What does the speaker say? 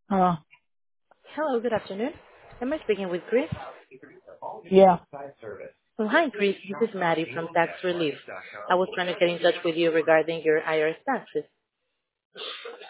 Uh, Hello, good afternoon. Am I speaking with Chris? yeah. Well, hi, Chris. This is Maddie from Tax Relief. I was trying to get in touch with you regarding your IRS taxes.